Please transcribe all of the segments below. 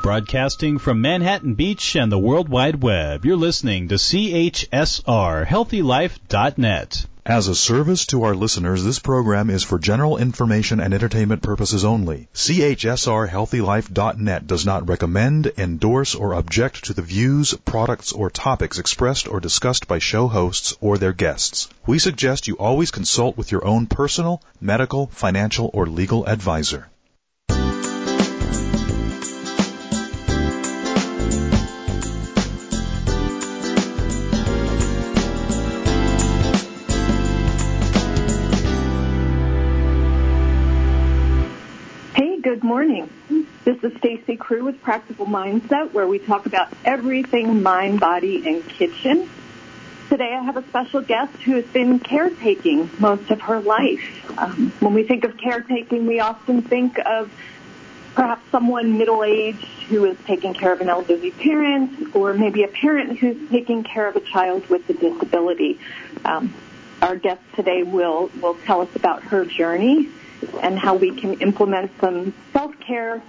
Broadcasting from Manhattan Beach and the World Wide Web, you're listening to CHSR, HealthyLife.net. As a service to our listeners, this program is for general information and entertainment purposes only. CHSR HealthyLife.net does not recommend, endorse, or object to the views, products, or topics expressed or discussed by show hosts or their guests. We suggest you always consult with your own personal, medical, financial, or legal advisor. Good morning. This is Stacy Crew with Practical Mindset, where we talk about everything mind, body, and kitchen. Today I have a special guest who has been caretaking most of her life. When we think of caretaking, we often think of perhaps someone middle-aged who is taking care of an elderly parent, or maybe a parent who's taking care of a child with a disability. Our guest today will tell us about her journey and how we can implement some self-care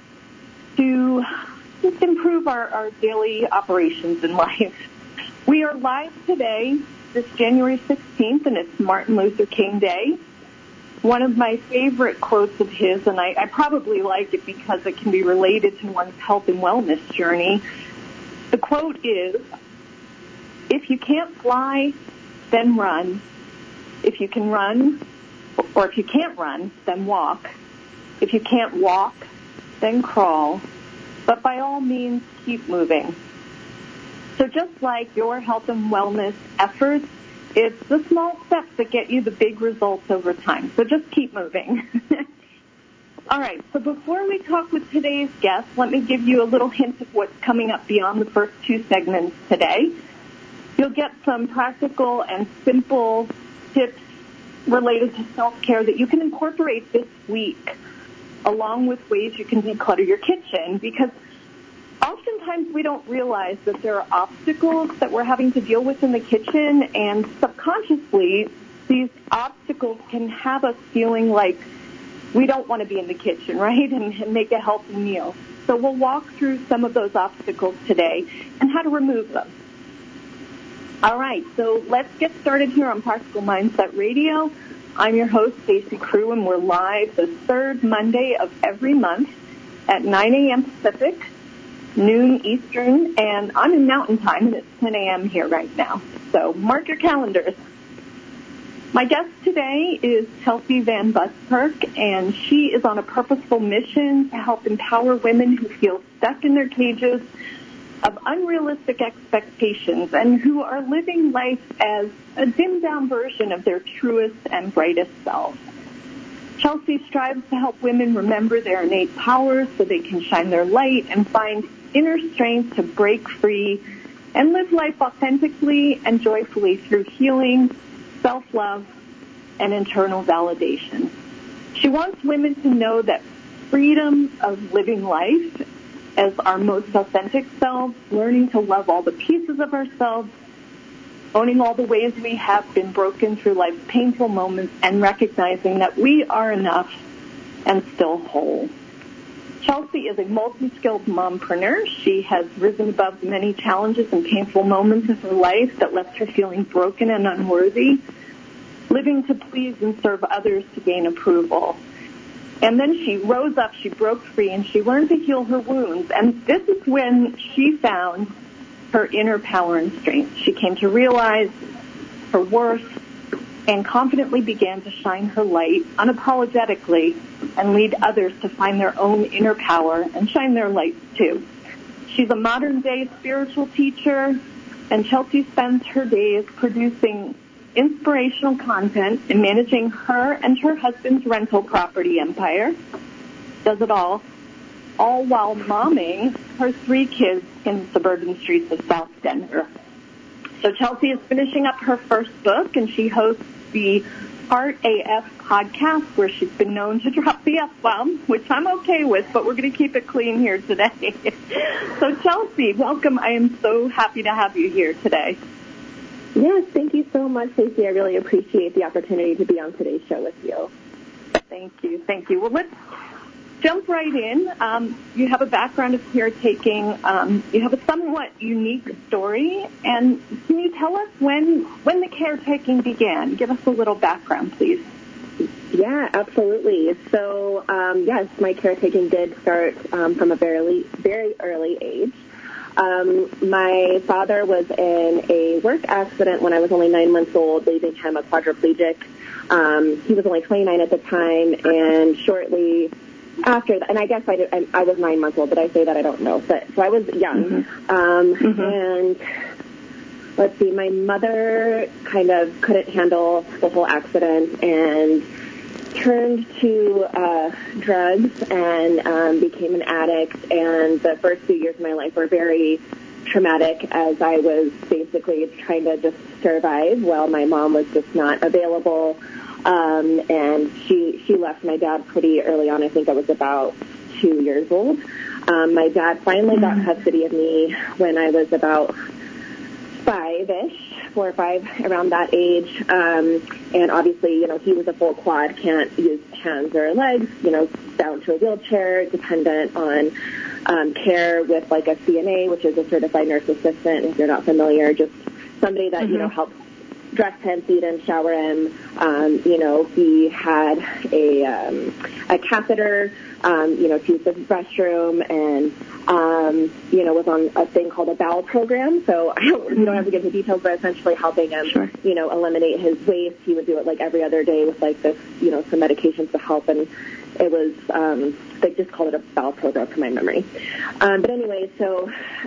to just improve our daily operations in life. We are live today, this January 16th, and it's Martin Luther King Day. One of my favorite quotes of his, and I probably like it because it can be related to one's health and wellness journey. The quote is, "If you can't fly, then run. If you can run, or if you can't run, then walk. If you can't walk, then crawl. But by all means, keep moving." So just like your health and wellness efforts, it's the small steps that get you the big results over time. So just keep moving. All right, so before we talk with today's guest, let me give you a little hint of what's coming up beyond the first two segments today. You'll get some practical and simple tips related to self-care that you can incorporate this week, along with ways you can declutter your kitchen, because oftentimes we don't realize that there are obstacles that we're having to deal with in the kitchen, and subconsciously these obstacles can have us feeling like we don't want to be in the kitchen, right, and make a healthy meal. So we'll walk through some of those obstacles today and how to remove them. All right, so let's get started here on Practical Mindset Radio. I'm your host, Stacy Crew, and we're live the third Monday of every month at 9 a.m. Pacific, noon Eastern, and I'm in Mountain Time, and it's 10 a.m. here right now. So mark your calendars. My guest today is Chelsea Van Buskirk, and she is on a purposeful mission to help empower women who feel stuck in their cages of unrealistic expectations and who are living life as a dimmed-down version of their truest and brightest selves. Chelsea strives to help women remember their innate powers so they can shine their light and find inner strength to break free and live life authentically and joyfully through healing, self-love, and internal validation. She wants women to know that freedom of living life as our most authentic selves, learning to love all the pieces of ourselves, owning all the ways we have been broken through life's painful moments, and recognizing that we are enough and still whole. Chelsea is a multi-skilled mompreneur. She has risen above the many challenges and painful moments of her life that left her feeling broken and unworthy, living to please and serve others to gain approval. And then she rose up, she broke free, and she learned to heal her wounds. And this is when she found her inner power and strength. She came to realize her worth and confidently began to shine her light unapologetically and lead others to find their own inner power and shine their lights too. She's a modern-day spiritual teacher, and Chelsea spends her days producing inspirational content and managing her and her husband's rental property empire. Does it all while momming her 3 kids in the suburban streets of South Denver. So Chelsea is finishing up her first book, and she hosts the Heart AF podcast, where she's been known to drop the F-bomb, which I'm okay with, but we're going to keep it clean here today. So Chelsea, welcome. I am so happy to have you here today. Yes, thank you so much, Stacey. I really appreciate the opportunity to be on today's show with you. Thank you. Well, jump right in. You have a background of caretaking. You have a somewhat unique story. And can you tell us when the caretaking began? Give us a little background, please. Yeah, absolutely. So, yes, my caretaking did start from a very early age. My father was in a work accident when I was only 9 months old, leaving him a quadriplegic. He was only 29 at the time, and shortly after that, and I guess I was 9 months old. Did I say that? I don't know. So I was young. And let's see, my mother kind of couldn't handle the whole accident and turned to drugs and became an addict. And the first few years of my life were very traumatic, as I was basically trying to just survive while my mom was just not available. And she left my dad pretty early on. I think I was about 2 years old. My dad finally got custody of me when I was about 5-ish, 4 or 5, around that age. And obviously, he was a full quad, can't use hands or legs, down to a wheelchair, dependent on care with like a CNA, which is a certified nurse assistant. If you're not familiar, just somebody that, helps dress him, feed him, shower him. He had a catheter, to use the restroom, and, was on a thing called a bowel program. So you don't have to get into details, but essentially helping him, eliminate his waste. He would do it like every other day with like this, some medications to help. And it was, they just called it a bowel program from my memory. But anyway, so,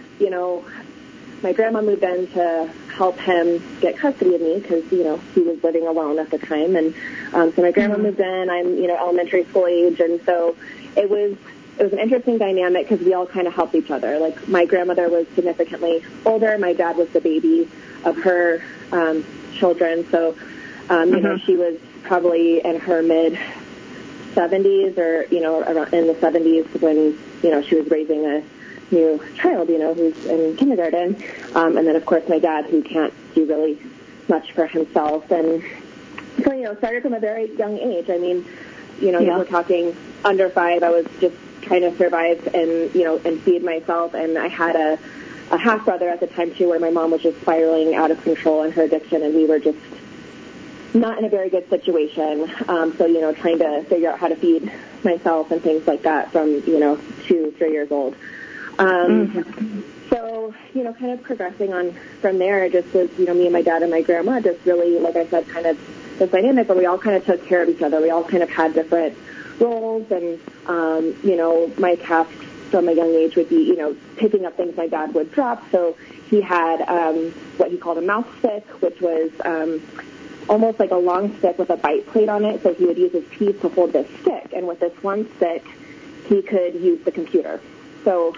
my grandma moved in to help him get custody of me because, he was living alone at the time. And so my grandma moved in. I'm, elementary school age. And so it was an interesting dynamic because we all kind of helped each other. Like, my grandmother was significantly older. My dad was the baby of her children. So, she was probably in her mid-70s or, around in the 70s when, she was raising a new child, who's in kindergarten. And then, of course, my dad, who can't do really much for himself. And so, started from a very young age. I mean, we're talking under 5. I was just trying to survive and, and feed myself. And I had a half-brother at the time, too, where my mom was just spiraling out of control in her addiction, and we were just not in a very good situation. So, trying to figure out how to feed myself and things like that from, 2, 3 years old. So, kind of progressing on from there, just with, me and my dad and my grandma, just really, like I said, kind of this dynamic, but we all kind of took care of each other. We all kind of had different roles, and, my task from a young age would be, picking up things my dad would drop. So he had what he called a mouth stick, which was almost like a long stick with a bite plate on it. So he would use his teeth to hold this stick, and with this one stick, he could use the computer. So,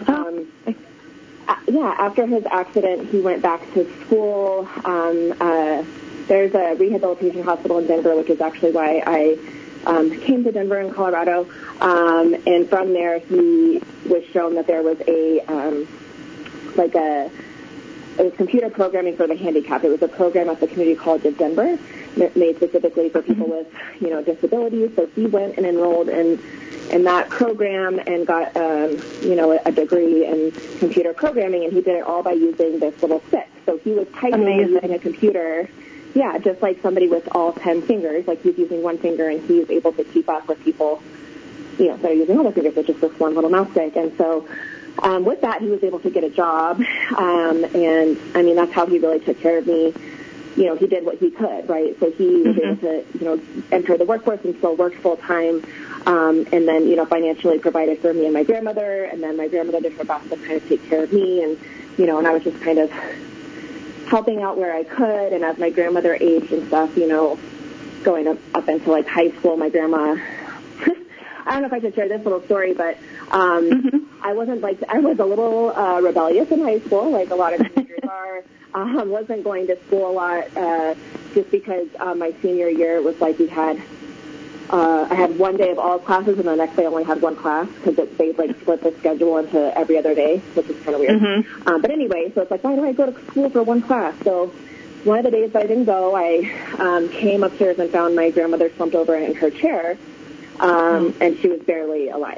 after his accident, he went back to school. There's a rehabilitation hospital in Denver, which is actually why I came to Denver in Colorado. And from there, he was shown that there was it was computer programming for the handicapped. It was a program at the Community College of Denver made specifically for people with, disabilities. So he went and enrolled in that program and got, a degree in computer programming, and he did it all by using this little stick. So he was typing using a computer, just like somebody with all 10 fingers, like he's using one finger, and he's able to keep up with people, that are using all their fingers with just this one little mouse stick. And so with that, he was able to get a job, and, I mean, that's how he really took care of me. He did what he could, right? So he was able to, enter the workforce and still work full-time, and then, financially provided for me and my grandmother, and then my grandmother did her best to kind of take care of me, and, and I was just kind of helping out where I could. And as my grandmother aged and stuff, going up into, like, high school, my grandma, I don't know if I should share this little story, but I was a little rebellious in high school, like a lot of teenagers are. Wasn't going to school a lot just because my senior year it was like I had one day of all classes, and the next day I only had one class because they split the schedule into every other day, which is kind of weird. But anyway, so it's like, why do I go to school for one class? So one of the days that I didn't go, I came upstairs and found my grandmother slumped over in her chair, and she was barely alive.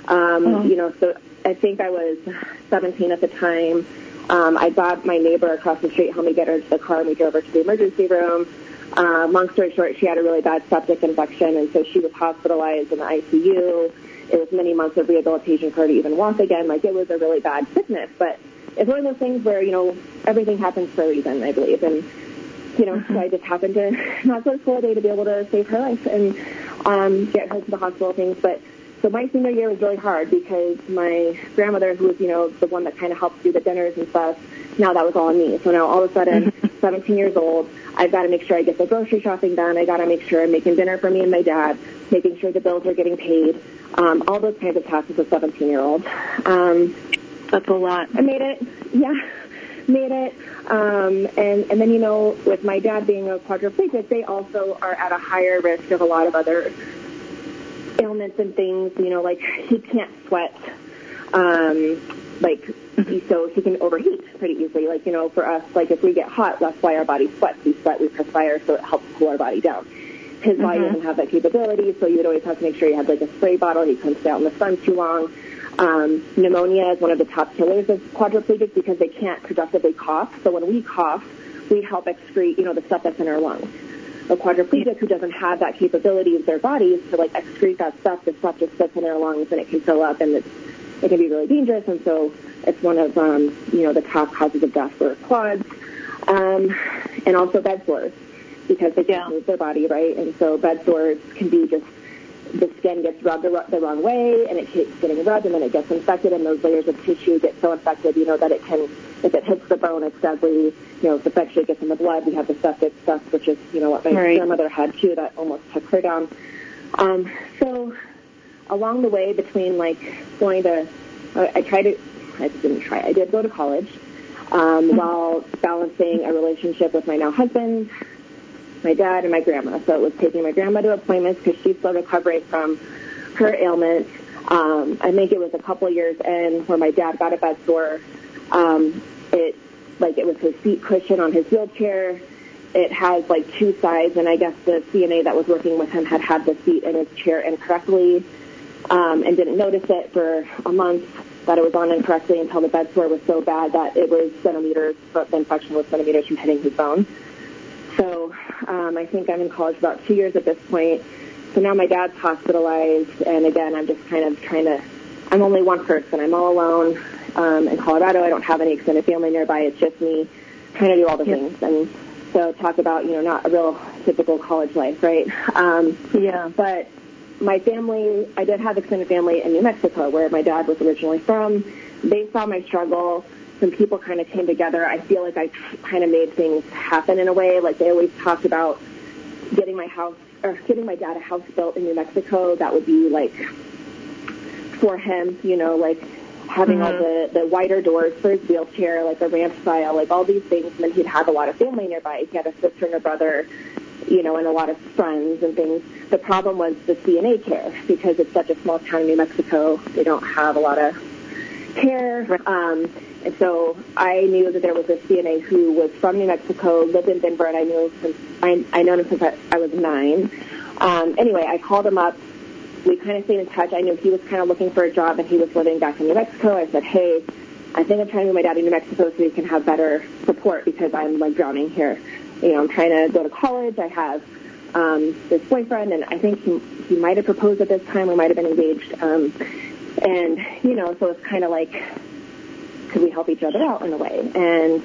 So I think I was 17 at the time. I got my neighbor across the street helped me get her into the car, and we drove her to the emergency room. Long story short, she had a really bad septic infection, and so she was hospitalized in the ICU. It was many months of rehabilitation for her to even walk again. Like, it was a really bad sickness. But it's one of those things where, everything happens for a reason, I believe. And, so I just happened to not go to school today to be able to save her life and get her to the hospital things. But so my senior year was really hard because my grandmother, who was, the one that kind of helped do the dinners and stuff, now that was all on me. So now all of a sudden, 17 years old, I've got to make sure I get the grocery shopping done. I got to make sure I'm making dinner for me and my dad, making sure the bills are getting paid, all those kinds of tasks as a 17-year-old. That's a lot. I made it. Yeah, made it. And then, with my dad being a quadriplegic, they also are at a higher risk of a lot of other ailments and things, like he can't sweat, so he can overheat pretty easily. Like, for us, like if we get hot, that's why our body sweats. We sweat, we perspire, so it helps cool our body down. His body doesn't have that capability, so you would always have to make sure you had like a spray bottle. He couldn't stay out in the sun too long. Pneumonia is one of the top killers of quadriplegics because they can't productively cough. So when we cough, we help excrete, the stuff that's in our lungs. A quadriplegic who doesn't have that capability of their bodies to like excrete that stuff, the stuff just sits in their lungs and it can fill up and it can be really dangerous. And so it's one of, the top causes of death for quads. And also bed sores because they can't move their body, right? And so bed sores can be just the skin gets rubbed the wrong way and it keeps getting rubbed and then it gets infected and those layers of tissue get so infected, that it can, if it hits the bone, it's deadly. If it actually gets in the blood, we have the septic stuff, which is, what my grandmother had too, that almost took her down. So along the way between like going to, I did go to college, while balancing a relationship with my now husband, my dad, and my grandma. So it was taking my grandma to appointments because she's still recovering from her ailment. I think it was a couple years in where my dad got a bed sore. It was his seat cushion on his wheelchair. It has like two sides, and I guess the CNA that was working with him had the seat in his chair incorrectly, and didn't notice it for a month, that it was on incorrectly until the bed sore was so bad that it was centimeters, but the infection was centimeters from hitting his bone. So I think I'm in college about 2 years at this point. So now my dad's hospitalized, and again, I'm just kind of I'm only one person. I'm all alone in Colorado. I don't have any extended family nearby. It's just me trying to do all the things. And so talk about, not a real typical college life, right? But my family, I did have extended family in New Mexico, where my dad was originally from. They saw my struggle. Some people kind of came together. I feel like I kind of made things happen in a way. Like they always talked about getting my dad a house built in New Mexico. That would be like for him, like having all the wider doors for his wheelchair, like a ranch style, like all these things. And then he'd have a lot of family nearby. He had a sister and a brother, and a lot of friends and things. The problem was the CNA care because it's such a small town in New Mexico. They don't have a lot of care. And so I knew that there was a CNA who was from New Mexico, lived in Denver, and I known him since I was 9. Anyway, I called him up. We kind of stayed in touch. I knew he was kind of looking for a job, and he was living back in New Mexico. I said, hey, I think I'm trying to move my dad to New Mexico so he can have better support because I'm, like, drowning here. I'm trying to go to college. I have this boyfriend, and I think he might have proposed at this time. We might have been engaged. So it's kind of like, could we help each other out in a way? And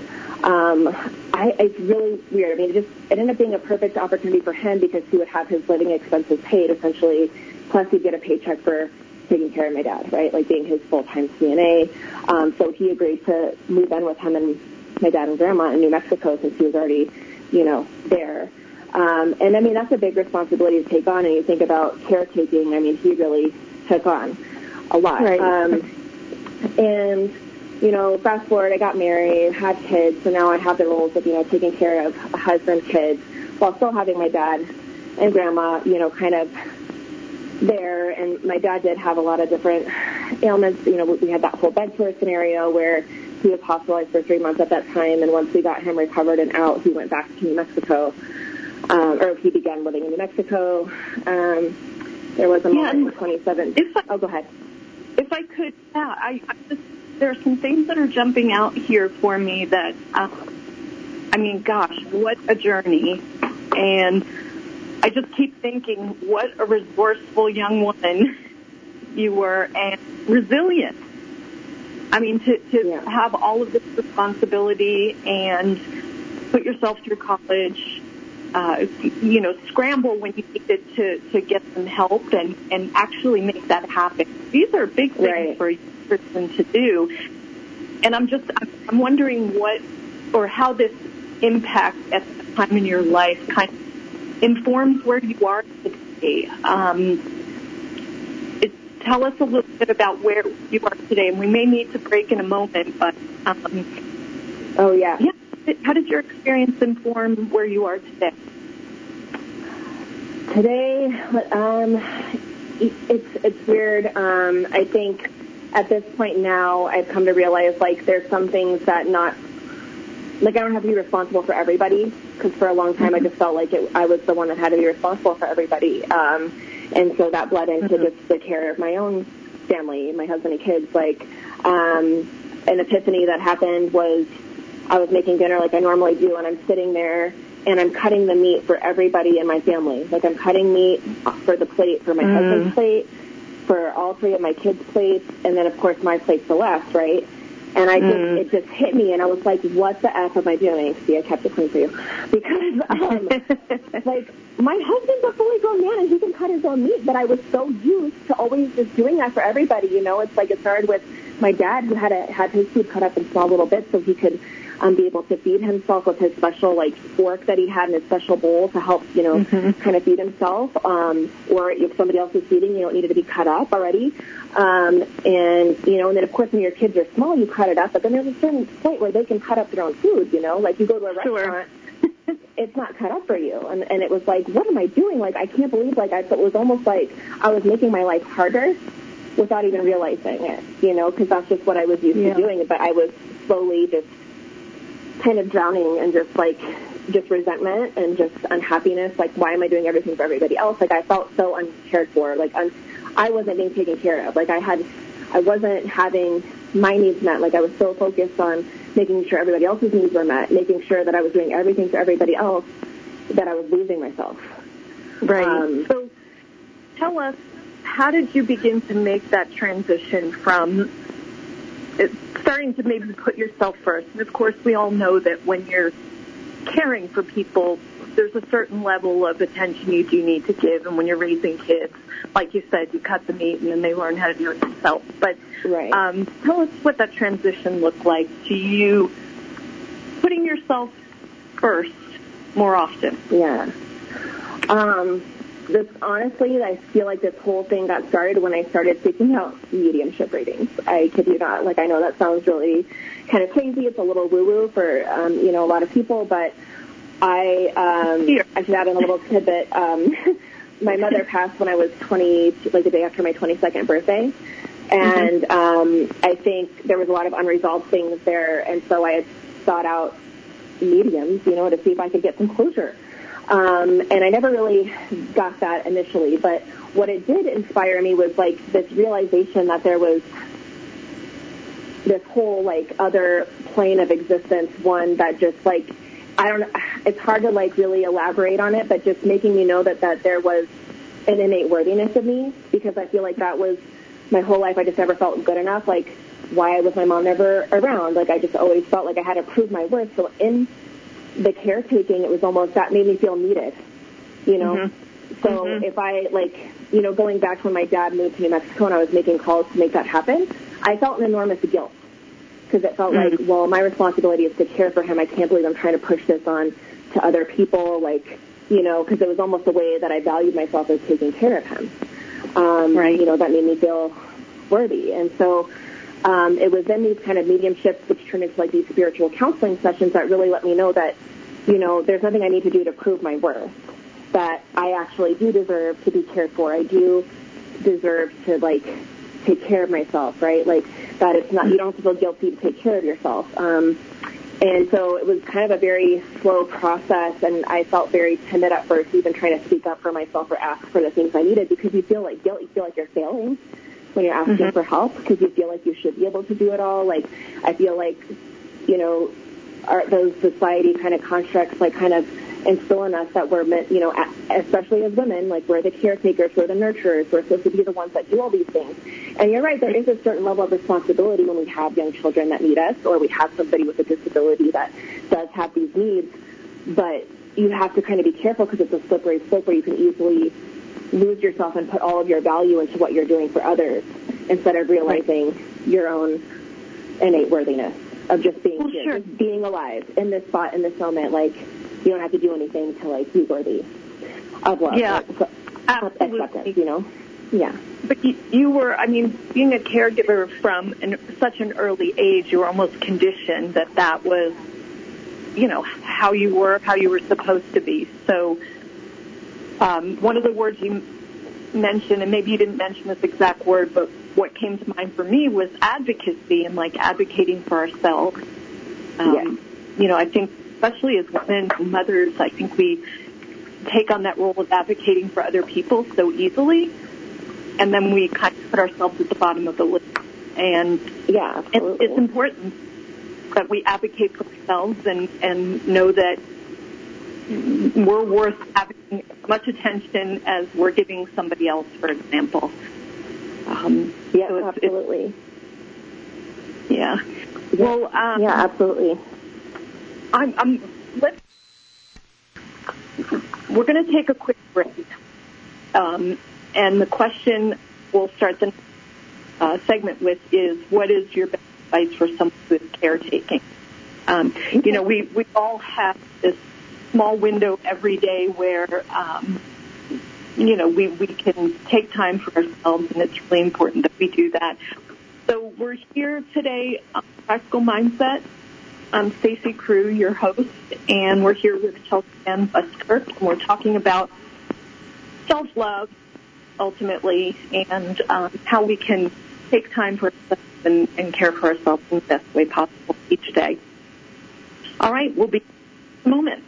it's really weird. I mean, it ended up being a perfect opportunity for him because he would have his living expenses paid, essentially, plus he'd get a paycheck for taking care of my dad, right, like being his full-time CNA. So he agreed to move in with him and my dad and grandma in New Mexico since he was already, there. And, I mean, that's a big responsibility to take on, and you think about caretaking. I mean, he really took on a lot. Right. And fast forward, I got married, had kids, so now I have the roles of, taking care of a husband, kids, while still having my dad and grandma, kind of there. And my dad did have a lot of different ailments. We had that whole bed sore scenario where he was hospitalized for 3 months at that time, and once we got him recovered and out, he went back to New Mexico, or he began living in New Mexico. There was a moment in 2017. Oh, go ahead. if I could, I just, there are some things that are jumping out here for me that, I mean, gosh, what a journey. And I just keep thinking, what a resourceful young woman you were, and resilient. I mean, to have all of this responsibility and put yourself through college, scramble when you needed to get some help and actually make that happen. These are big things for a person to do. And I'm wondering what or how this impact at the time in your life kind of informs where you are today. Tell us a little bit about where you are today, and we may need to break in a moment, but how did your experience inform where you are today? Today, it's weird. I think at this point now, I've come to realize, like, there's some things that I don't have to be responsible for everybody, because for a long time I just felt like I was the one that had to be responsible for everybody. And so that bled into just the care of my own family, my husband and kids. Like, an epiphany that happened was I was making dinner like I normally do, and I'm sitting there, and I'm cutting the meat for everybody in my family. Like, I'm cutting meat for the plate, for my husband's plate, for all three of my kids' plates, and then, of course, my plate's the last, right? And it just hit me, and I was like, what the F am I doing? See, I kept it clean for you. Because, my husband's a fully grown man, and he can cut his own meat, but I was so used to always just doing that for everybody, you know? It's like it started with my dad, who had his food cut up in small little bits so he could be able to feed himself with his special, fork that he had in his special bowl to help, kind of feed himself. Or if somebody else is feeding, it needed to be cut up already. And then, of course, when your kids are small, you cut it up, but then there's a certain point where they can cut up their own food, like you go to a restaurant, it's not cut up for you. And it was like, what am I doing? I can't believe, it was almost like I was making my life harder without even realizing it, because that's just what I was used to doing. But I was slowly just kind of drowning in just resentment and just unhappiness. Why am I doing everything for everybody else? I felt so uncared for. I wasn't being taken care of. I wasn't having my needs met. I was so focused on making sure everybody else's needs were met, making sure that I was doing everything for everybody else, that I was losing myself. Right. So tell us, how did you begin to make that transition from starting to maybe put yourself first? And, of course, we all know that when you're caring for people, there's a certain level of attention you do need to give. And when you're raising kids, like you said, you cut the meat and then they learn how to do it themselves. But tell us what that transition looked like to you putting yourself first more often. Yeah. Honestly, I feel like this whole thing got started when I started seeking out mediumship readings. I kid you not. I know that sounds really kind of crazy. It's a little woo-woo for, a lot of people, but I should add in a little tidbit. My mother passed when I was 20, the day after my 22nd birthday. And I think there was a lot of unresolved things there. And so I had sought out mediums, to see if I could get some closure. And I never really got that initially, but what it did inspire me was this realization that there was this whole other plane of existence, one that just it's hard to really elaborate on it, but just making me know that there was an innate worthiness of me, because I feel that was my whole life. I just never felt good enough. Why was my mom never around? I just always felt like I had to prove my worth. So in the caretaking, it was almost that made me feel needed, So if I, going back to when my dad moved to New Mexico and I was making calls to make that happen, I felt an enormous guilt, because it felt well, my responsibility is to care for him. I can't believe I'm trying to push this on to other people, because it was almost the way that I valued myself as taking care of him. That made me feel worthy. And so it was then these kind of mediumships which turned into these spiritual counseling sessions that really let me know that, there's nothing I need to do to prove my worth, that I actually do deserve to be cared for. I do deserve to take care of myself, right? That it's not, you don't have to feel guilty to take care of yourself. And so it was kind of a very slow process, and I felt very timid at first, even trying to speak up for myself or ask for the things I needed, because you feel guilt, you feel like you're failing. when you're asking for help because you feel like you should be able to do it all. Like, I feel like, you know, those society kind of constructs like kind of instill in us that we're meant, you know, especially as women, like we're the caretakers, we're the nurturers, we're supposed to be the ones that do all these things. And you're right, there is a certain level of responsibility when we have young children that need us, or we have somebody with a disability that does have these needs. But you have to kind of be careful because it's a slippery slope where you can easily lose yourself and put all of your value into what you're doing for others instead of realizing your own innate worthiness of just being here, just being alive in this spot, in this moment. Like, you don't have to do anything to, like, be worthy of love. Yeah, absolutely. Acceptance, you know? Yeah. But you were, I mean, being a caregiver from such an early age, you were almost conditioned that was, you know, how you were supposed to be. So one of the words you mentioned, and maybe you didn't mention this exact word, but what came to mind for me was advocacy and, like, advocating for ourselves. You know, I think especially as women and mothers, I think we take on that role of advocating for other people so easily, and then we kind of put ourselves at the bottom of the list. And yeah, absolutely. It's important that we advocate for ourselves and know that we're worth having as much attention as we're giving somebody else, for example. Yeah, so absolutely. Yeah. Well, yeah, absolutely. We're going to take a quick break, and the question we'll start the segment with is, what is your best advice for someone who is caretaking? You know, we all have this small window every day where, you know, we can take time for ourselves, and it's really important that we do that. So we're here today on Practical Mindset. I'm Stacey Crew, your host, and we're here with Chelsea Ann Buskirk, and we're talking about self-love, ultimately, and how we can take time for ourselves and care for ourselves in the best way possible each day. All right, we'll be in a moment.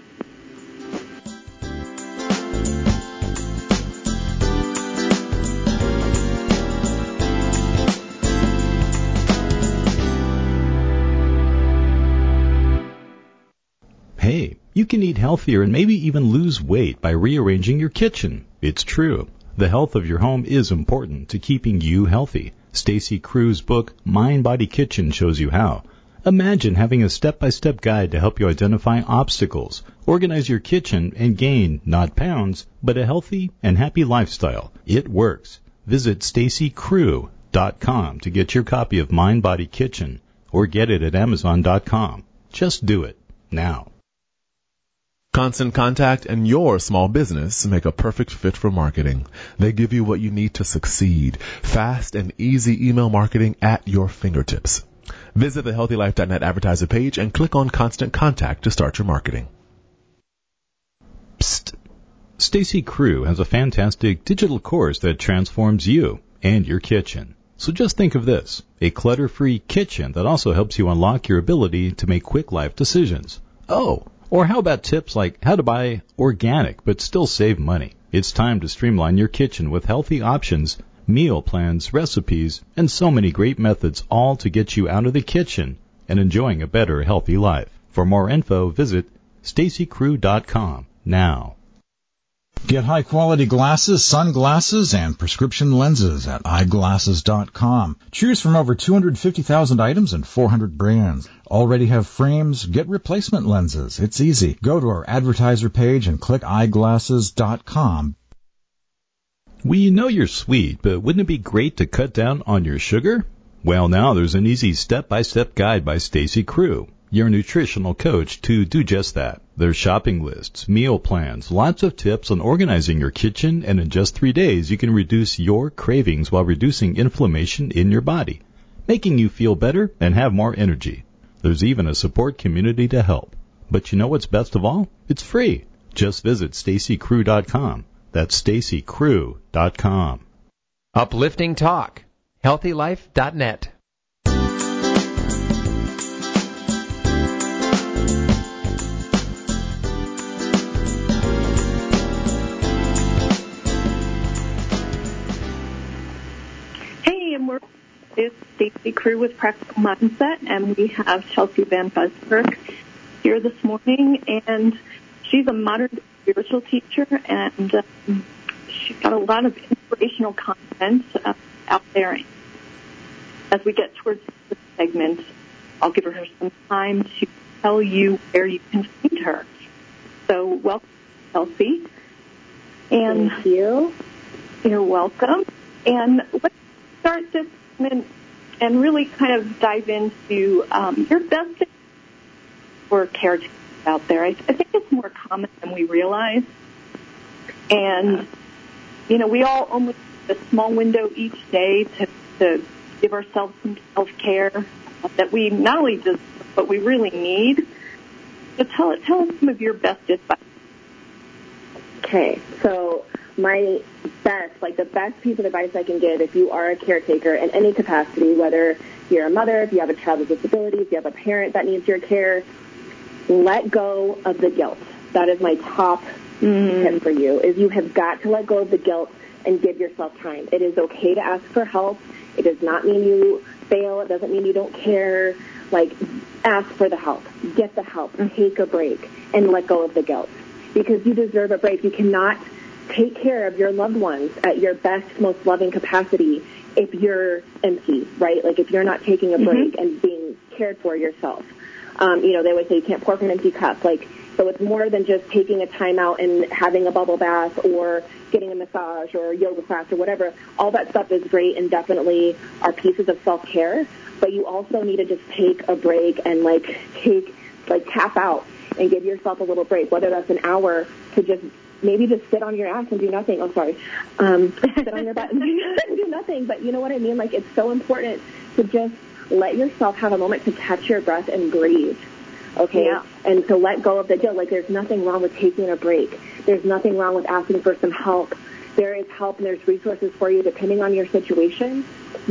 Hey, you can eat healthier and maybe even lose weight by rearranging your kitchen. It's true. The health of your home is important to keeping you healthy. Stacey Crew's book, Mind Body Kitchen, shows you how. Imagine having a step-by-step guide to help you identify obstacles, organize your kitchen, and gain, not pounds, but a healthy and happy lifestyle. It works. Visit StaceyCrew.com to get your copy of Mind Body Kitchen, or get it at Amazon.com. Just do it now. Constant Contact and your small business make a perfect fit for marketing. They give you what you need to succeed. Fast and easy email marketing at your fingertips. Visit the HealthyLife.net advertiser page and click on Constant Contact to start your marketing. Psst. Stacey Crew has a fantastic digital course that transforms you and your kitchen. So just think of this, a clutter-free kitchen that also helps you unlock your ability to make quick life decisions. Oh, or how about tips like how to buy organic but still save money? It's time to streamline your kitchen with healthy options, meal plans, recipes, and so many great methods, all to get you out of the kitchen and enjoying a better, healthy life. For more info, visit StaceyCrew.com now. Get high-quality glasses, sunglasses, and prescription lenses at eyeglasses.com. Choose from over 250,000 items and 400 brands. Already have frames? Get replacement lenses. It's easy. Go to our advertiser page and click eyeglasses.com. We know you're sweet, but wouldn't it be great to cut down on your sugar? Well, now there's an easy step-by-step guide by Stacey Crew, your nutritional coach, to do just that. There's shopping lists, meal plans, lots of tips on organizing your kitchen, and in just 3 days you can reduce your cravings while reducing inflammation in your body, making you feel better and have more energy. There's even a support community to help. But you know what's best of all? It's free. Just visit StaceyCrew.com. That's StaceyCrew.com. Uplifting Talk. HealthyLife.net. Stacey Crew with Practical Mindset, and we have Chelsea Van Buskirk here this morning, and she's a modern spiritual teacher, and she's got a lot of inspirational content out there. As we get towards this segment, I'll give her some time to tell you where you can find her. So welcome, Chelsea. And thank you. You're welcome. And let's start this and really kind of dive into your best tips for caretakers out there. I think it's more common than we realize. And, we all only have a small window each day to give ourselves some self-care that we not only deserve, but we really need. So tell us some of your best advice. Okay, so the best piece of advice I can give if you are a caretaker in any capacity, whether you're a mother, if you have a child with disabilities, if you have a parent that needs your care, let go of the guilt. That is my top tip for you, is you have got to let go of the guilt and give yourself time. It is okay to ask for help. It does not mean you fail. It doesn't mean you don't care. Ask for the help. Get the help. Take a break and let go of the guilt. Because you deserve a break. You cannot take care of your loved ones at your best, most loving capacity if you're empty, right? If you're not taking a break and being cared for yourself. They always say you can't pour from an empty cup. So it's more than just taking a time out and having a bubble bath or getting a massage or a yoga class or whatever. All that stuff is great and definitely are pieces of self-care. But you also need to just take a break and tap out and give yourself a little break, whether that's an hour to just sit on your ass and do nothing. Oh, sorry. Sit on your butt and do nothing. But you know what I mean? It's so important to just let yourself have a moment to catch your breath and breathe. Okay? Yeah. And to let go of the guilt. There's nothing wrong with taking a break. There's nothing wrong with asking for some help. There is help and there's resources for you depending on your situation.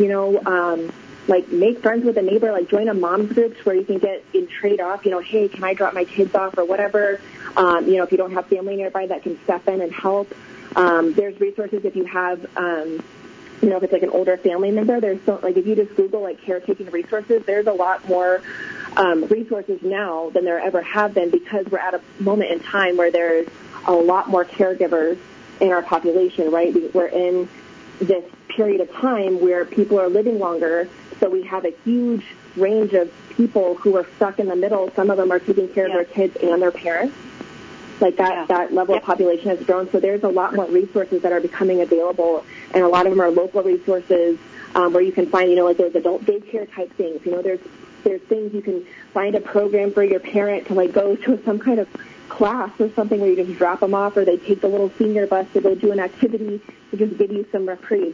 Make friends with a neighbor, join a mom's groups where you can get in trade-off, hey, can I drop my kids off or whatever? If you don't have family nearby that can step in and help. There's resources if you have, if it's an older family member, there's if you just Google caretaking resources, there's a lot more resources now than there ever have been because we're at a moment in time where there's a lot more caregivers in our population, right? We're in this period of time where people are living longer, so we have a huge range of people who are stuck in the middle. Some of them are taking care of their kids and their parents. That level of population has grown, so there's a lot more resources that are becoming available, and a lot of them are local resources where you can find, those adult daycare type things. There's things you can find a program for your parent to go to some kind of class or something where you just drop them off, or they take the little senior bus to go do an activity to just give you some reprieve,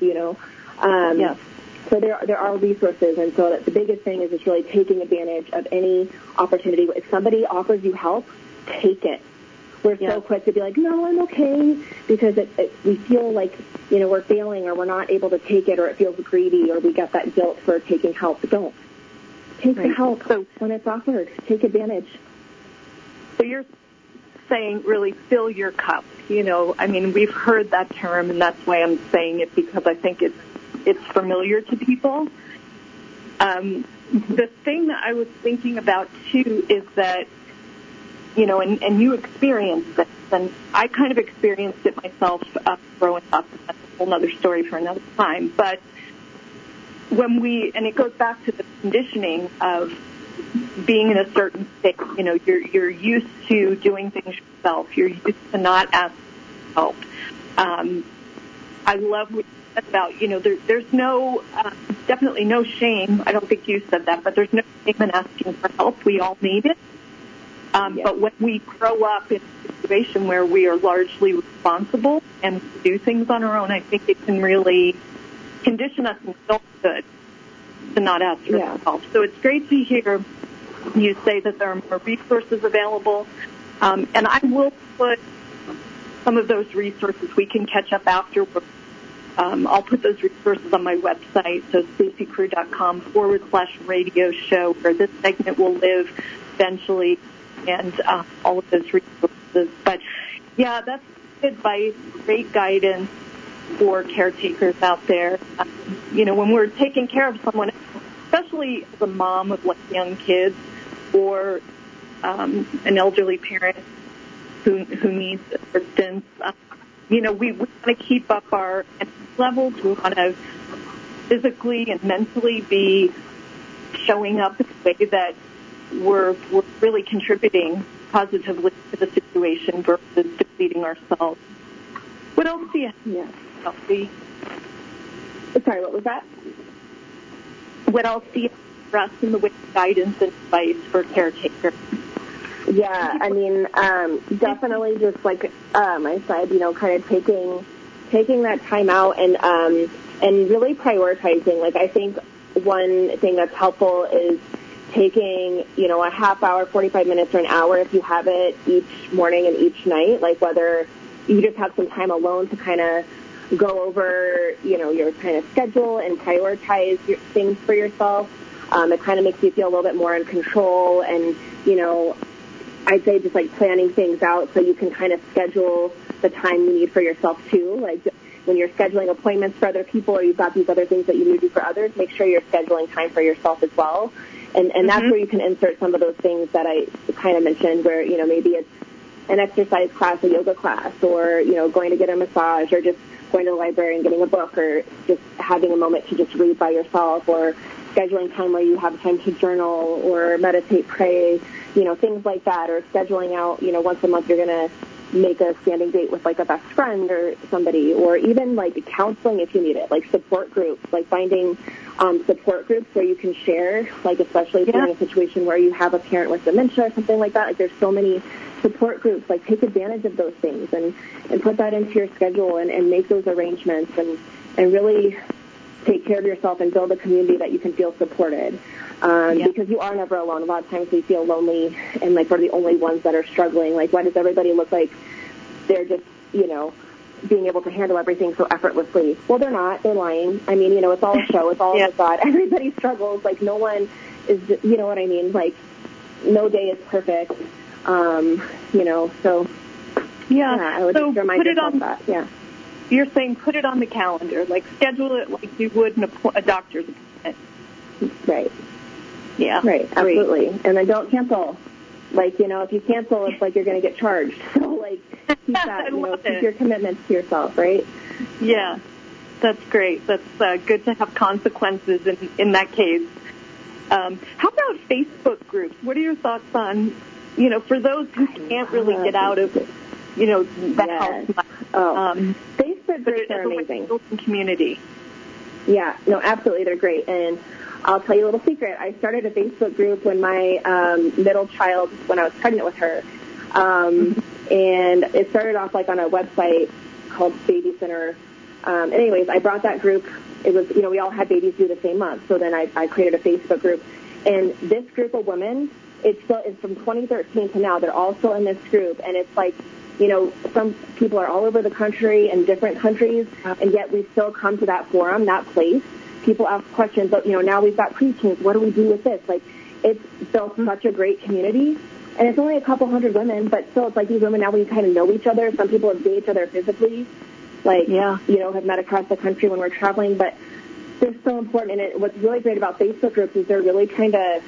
So there are resources, and so the biggest thing is just really taking advantage of any opportunity. If somebody offers you help, take it. We're so quick to be no, I'm okay, because we feel we're failing or we're not able to take it, or it feels greedy, or we got that guilt for taking help. Don't. Take the help when it's offered. Take advantage. So you're saying really fill your cup. We've heard that term, and that's why I'm saying it, because I think it's familiar to people. The thing that I was thinking about, too, is that, and you experienced this, and I kind of experienced it myself growing up. That's a whole other story for another time. But and it goes back to the conditioning of being in a certain state. You're used to doing things yourself. You're used to not asking for help. I love what you said about, there's no, definitely no shame. I don't think you said that, but there's no shame in asking for help. We all need it. But when we grow up in a situation where we are largely responsible and do things on our own, I think it can really condition us in adulthood to not ask for help. So it's great to hear you say that there are more resources available. And I will put some of those resources. We can catch up afterwards. I'll put those resources on my website, so staceycrew.com/radio show, where this segment will live eventually, and all of those resources. But, yeah, that's advice, great guidance for caretakers out there. When we're taking care of someone else, especially as a mom of like young kids or an elderly parent who needs assistance. We want to keep up our levels. We want to physically and mentally be showing up in a way that we're really contributing positively to the situation versus depleting ourselves. What else do you have, Kelsey? Sorry, what was that? What else do you express in the way of guidance and advice for caretakers? Yeah, I mean, definitely just like I said, kind of taking that time out and really prioritizing. Like, I think one thing that's helpful is taking, a half hour, 45 minutes, or an hour if you have it each morning and each night, like whether you just have some time alone to kind of go over, your kind of schedule and prioritize things for yourself. It kind of makes you feel a little bit more in control and, I'd say just like planning things out so you can kind of schedule the time you need for yourself too. Like when you're scheduling appointments for other people or you've got these other things that you need to do for others, make sure you're scheduling time for yourself as well. And that's where you can insert some of those things that I kind of mentioned where, maybe it's an exercise class, a yoga class, or, going to get a massage or just going to the library and getting a book or just having a moment to just read by yourself or scheduling time where you have time to journal or meditate, pray, things like that, or scheduling out, once a month you're going to make a standing date with like a best friend or somebody, or even like counseling if you need it, like support groups, like finding support groups where you can share, like especially if you're in a situation where you have a parent with dementia or something like that. Like there's so many support groups, like take advantage of those things and put that into your schedule and make those arrangements and really take care of yourself and build a community that you can feel supported. Because you are never alone. A lot of times we feel lonely and like we're the only ones that are struggling. Like, why does everybody look like they're just, being able to handle everything so effortlessly? Well, they're not. They're lying. I mean, it's all a show. It's all a facade. Everybody struggles. Like, no one is, you know what I mean? Like, no day is perfect. So, I would just remind yourself that. Yeah. You're saying put it on the calendar, like schedule it like you would a doctor's appointment. Right. Yeah. Right, absolutely. And then don't cancel. Like, if you cancel, it's like you're going to get charged. So, like, keep that, keep your commitments to yourself, right? Yeah, that's great. That's good to have consequences in that case. How about Facebook groups? What are your thoughts on, for those who can't really get out of, the house? Facebook groups are amazing. Community. Yeah, no, absolutely. They're great. And I'll tell you a little secret. I started a Facebook group when my middle child, when I was pregnant with her. And it started off like on a website called Baby Center. Anyways, I brought that group. It was, we all had babies due the same month. So then I created a Facebook group. And this group of women, it's from 2013 to now. They're all still in this group. And it's like, some people are all over the country and different countries, and yet we still come to that forum, that place. People ask questions, but, now we've got preteens. What do we do with this? Like, it's built such a great community. And it's only a couple hundred women, but still, it's like these women now, we kind of know each other. Some people have seen each other physically, like, have met across the country when we're traveling. But they're so important. And what's really great about Facebook groups is they're really trying to,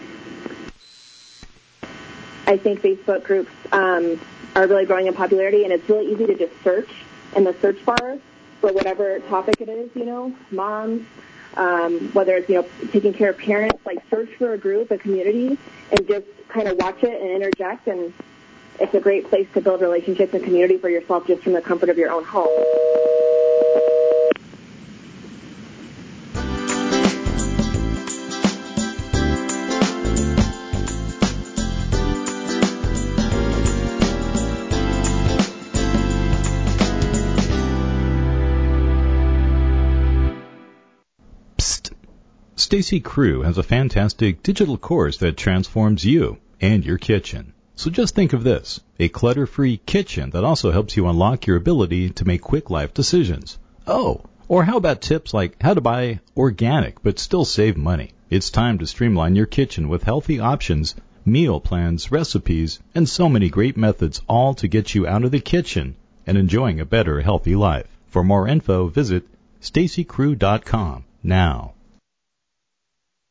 I think Facebook groups are really growing in popularity, and it's really easy to just search in the search bar for whatever topic it is, moms, whether it's, taking care of parents, like search for a group, a community, and just kind of watch it and interject, and it's a great place to build relationships and community for yourself just from the comfort of your own home. Stacy Crew has a fantastic digital course that transforms you and your kitchen. So just think of this, a clutter-free kitchen that also helps you unlock your ability to make quick life decisions. Oh, or how about tips like how to buy organic but still save money? It's time to streamline your kitchen with healthy options, meal plans, recipes, and so many great methods, all to get you out of the kitchen and enjoying a better, healthy life. For more info, visit stacycrew.com now.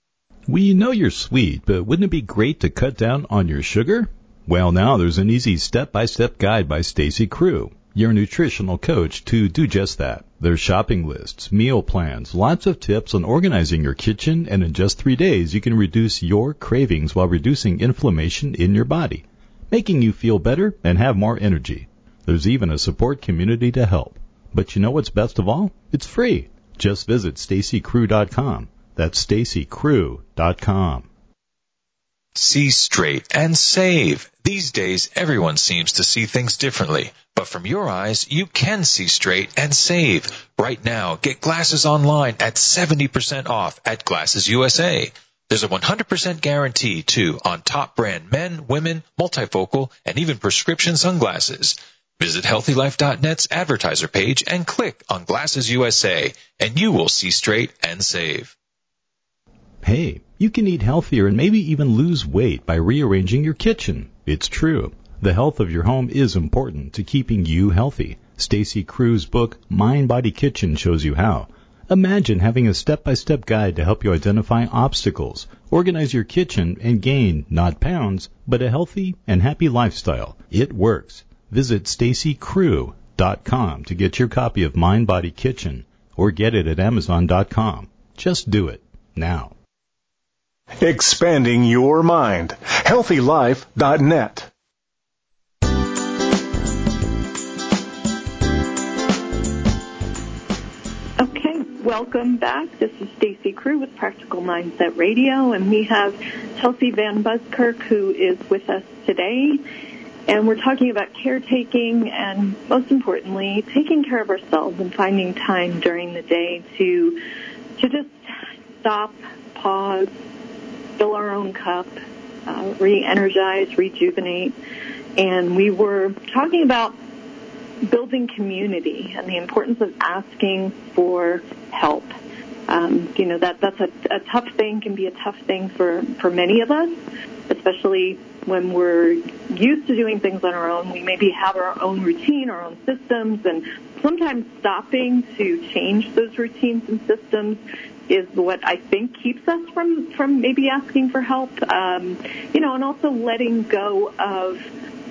We know you're sweet, but wouldn't it be great to cut down on your sugar? Well, now there's an easy step-by-step guide by Stacy Crew, your nutritional coach, to do just that. There's shopping lists, meal plans, lots of tips on organizing your kitchen, and in just 3 days you can reduce your cravings while reducing inflammation in your body, making you feel better and have more energy. There's even a support community to help. But you know what's best of all? It's free. Just visit StacyCrew.com. That's StacyCrew.com. See straight and save. These days, everyone seems to see things differently. But from your eyes, you can see straight and save. Right now, get glasses online at 70% off at Glasses USA. There's a 100% guarantee, too, on top brand men, women, multifocal, and even prescription sunglasses. Visit HealthyLife.net's advertiser page and click on Glasses USA, and you will see straight and save. Hey, you can eat healthier and maybe even lose weight by rearranging your kitchen. It's true. The health of your home is important to keeping you healthy. Stacy Crew's book, Mind Body Kitchen, shows you how. Imagine having a step-by-step guide to help you identify obstacles, organize your kitchen, and gain, not pounds, but a healthy and happy lifestyle. It works. Visit StacyCrew.com to get your copy of Mind Body Kitchen, or get it at Amazon.com. Just do it now. Expanding your mind. HealthyLife.net. Okay, welcome back. This is Stacy Crew with Practical Mindset Radio, and we have Chelsea Van Buskirk, who is with us today. And we're talking about caretaking and, most importantly, taking care of ourselves and finding time during the day to just stop, pause, fill our own cup, re-energize, rejuvenate. And we were talking about building community and the importance of asking for help. That's a tough thing, can be a tough thing for many of us, especially when we're used to doing things on our own. We maybe have our own routine, our own systems, and sometimes stopping to change those routines and systems is what I think keeps us from maybe asking for help, and also letting go of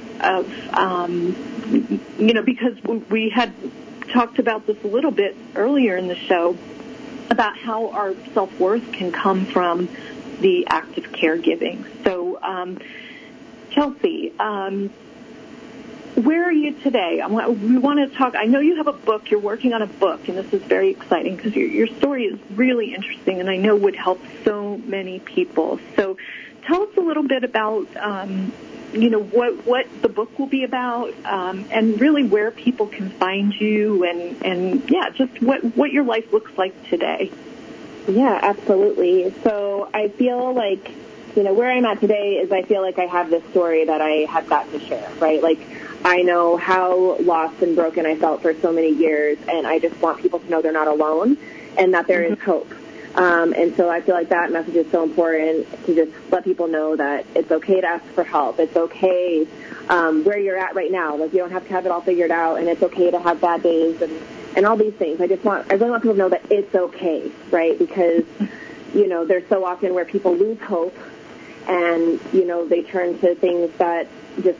because we had talked about this a little bit earlier in the show about how our self-worth can come from the act of caregiving. So, Chelsea, where are you today? We want to talk. I know you have a book. You're working on a book, and this is very exciting because your story is really interesting, and I know would help so many people. So, tell us a little bit about, what the book will be about, and really where people can find you, and just what your life looks like today. Yeah, absolutely. So I feel like, where I'm at today is I feel like I have this story that I have got to share, right? Like, I know how lost and broken I felt for so many years, and I just want people to know they're not alone and that there is hope. And so I feel like that message is so important to just let people know that it's okay to ask for help. It's okay where you're at right now. Like, you don't have to have it all figured out, and it's okay to have bad days and all these things. I really want people to know that it's okay, right? Because, there's so often where people lose hope and, they turn to things that just,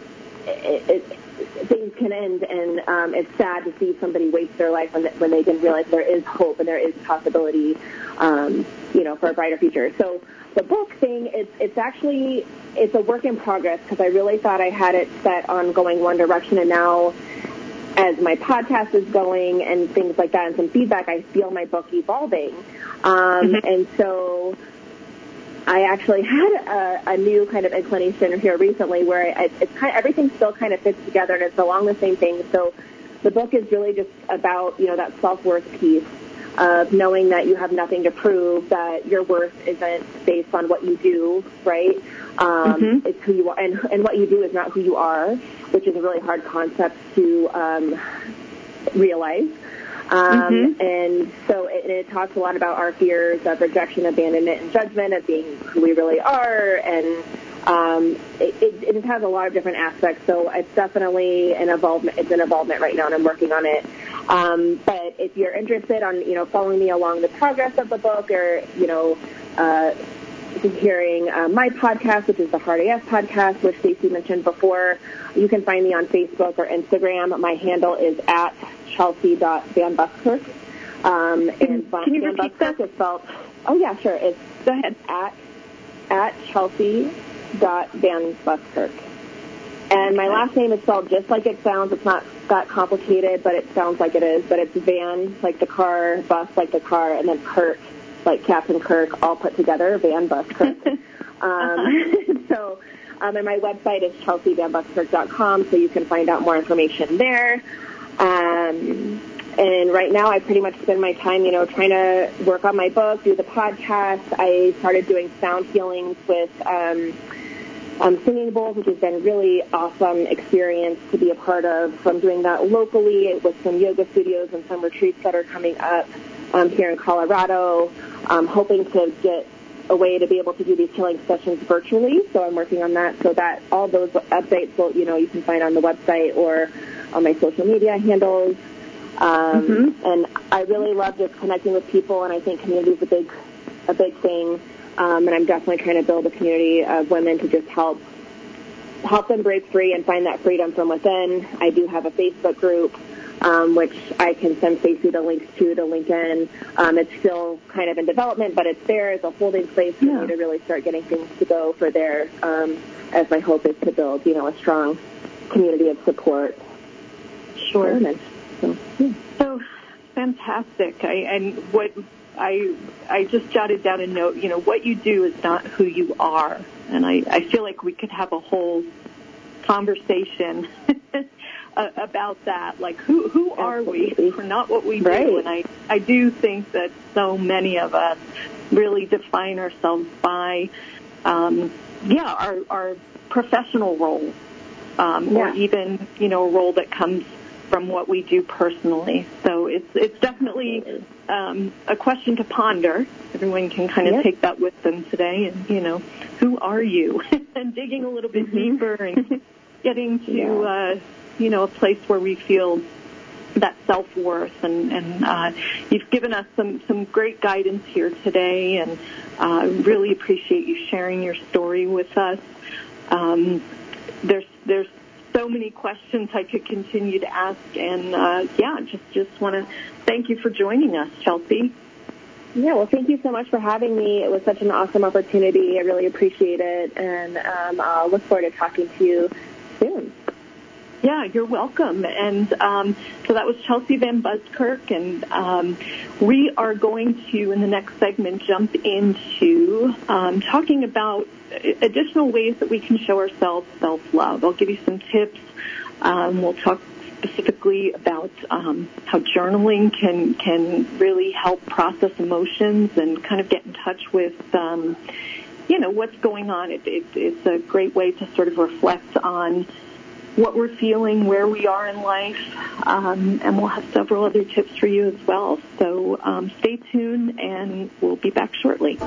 things can end, and it's sad to see somebody waste their life when they can realize there is hope and there is possibility, for a brighter future. So the book thing, it's a work in progress because I really thought I had it set on going one direction, and now as my podcast is going and things like that and some feedback, I feel my book evolving. And so I actually had a new kind of inclination here recently where everything still kind of fits together and it's along the same thing. So the book is really just about, that self-worth piece of knowing that you have nothing to prove, that your worth isn't based on what you do, right? It's who you are, and what you do is not who you are, which is a really hard concept to realize. And so it talks a lot about our fears of rejection, abandonment, and judgment, of being who we really are, and it just has a lot of different aspects. So it's definitely an involvement. It's an involvement right now, and I'm working on it. But if you're interested on, following me along the progress of the book, or, hearing my podcast, which is the Hard AF podcast, which Stacey mentioned before, you can find me on Facebook or Instagram. My handle is at Chelsea.VanBuskirk. Can you repeat that? Is spelled, oh, yeah, sure. It's Go ahead. At Chelsea.VanBuskirk. And my last name is spelled just like it sounds. It's not that complicated, but it sounds like it is. But it's Van, like the car, Bus, like the car, and then Kirk, like Captain Kirk, all put together, Van Bus Kirk. And my website is chelseavanbuskirk.com, so you can find out more information there. And right now I pretty much spend my time, trying to work on my book, do the podcast. I started doing sound healings with singing bowls, which has been really awesome experience to be a part of. So I'm doing that locally with some yoga studios and some retreats that are coming up here in Colorado. I'm hoping to get a way to be able to do these healing sessions virtually, so I'm working on that, so that all those updates will, you can find on the website or on my social media handles. And I really love just connecting with people, and I think community is a big thing. And I'm definitely trying to build a community of women to just help them break free and find that freedom from within. I do have a Facebook group, which I can send Stacey the links to link in. It's still kind of in development, but it's there as a holding place for me to really start getting things to go for there, as my hope is to build, a strong community of support. Sure. Women. So fantastic. I just jotted down a note, what you do is not who you are. And I feel like we could have a whole conversation about that. Like, who are we? We're not what we do. And I do think that so many of us really define ourselves by, our professional roles, or even, a role that comes from what we do personally. So it's definitely a question to ponder. Everyone can kind of take that with them today, and who are you? And digging a little bit deeper and getting to a place where we feel that self-worth. And you've given us some great guidance here today, and really appreciate you sharing your story with us. There's so many questions I could continue to ask, and just want to thank you for joining us, Chelsea. Yeah, well, thank you so much for having me. It was such an awesome opportunity. I really appreciate it, and I'll look forward to talking to you soon. Yeah, you're welcome. And so that was Chelsea Van Buskirk, and we are going to, in the next segment, jump into talking about additional ways that we can show ourselves self-love. I'll give you some tips. We'll talk specifically about how journaling can really help process emotions and kind of get in touch with, what's going on. It's a great way to sort of reflect on what we're feeling, where we are in life, and we'll have several other tips for you as well. So stay tuned, and we'll be back shortly.